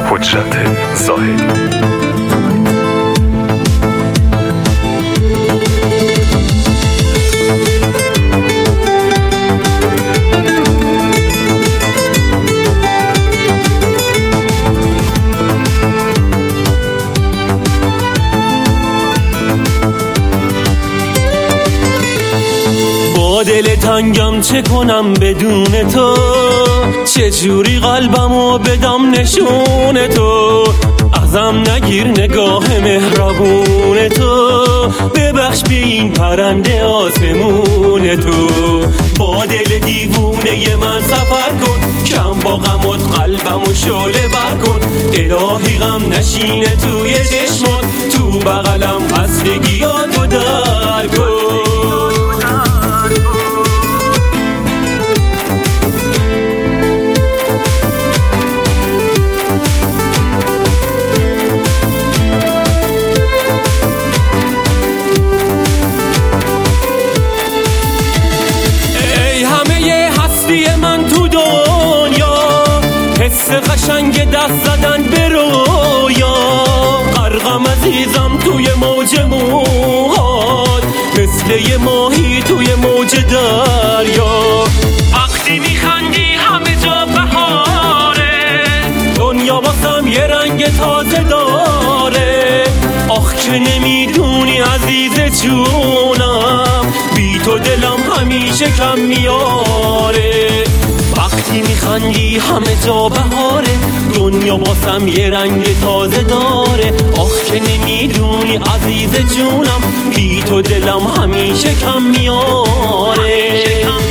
حجت زاهدی. با دل تنگم چه کنم بدون تو، چه جوری قلبمو بدم نشون تو. ازم نگیر نگاه مهربون تو، ببخش به این پرنده آسمون تو. با دل دیوونه من سفر کن، کم با غمت قلبمو شعله بر کن. الهی غم نشینه توی چشمات، تو بغلم خستگیاتو در کن. من تو دنیا حس قشنگ دست زدن به رویا، غرقم عزیزم توی موج موهات، مثل یه ماهی توی موج دریا. وقتی میخندی همه جا بهاره، دنیا واسم یه رنگ تازه داره. آخ که نمیدونی عزیز جونم، بی تو دلم همیشه کم میاره. وقتی میخندی همه جا بهاره، دنیا واسم یه رنگ تازه داره. آخ که نمیدونی عزیز جونم، بی تو دلم همیشه کم میاره.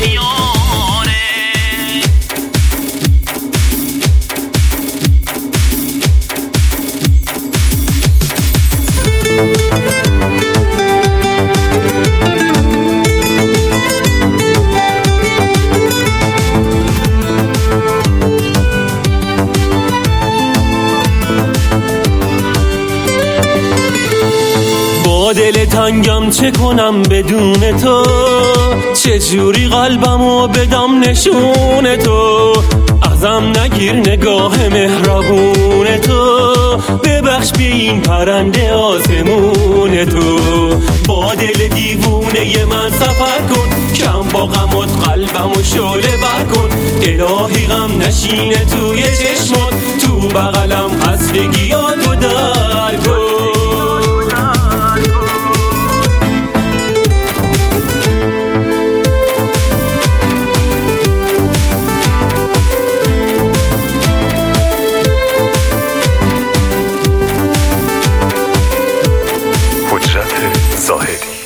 با دل تنگم چه کنم بدون تو، چه جوری قلبمو بدم نشون تو. ازم نگیر نگاه مهربون تو، ببخش به این پرنده آسمون تو. با دل دیوونه من سفر کن، کم با غمت قلبمو شعله بر کن. الهی غم نشینه توی چشمات، تو بغلم خستگیاتو در کن. حجت زاهدی.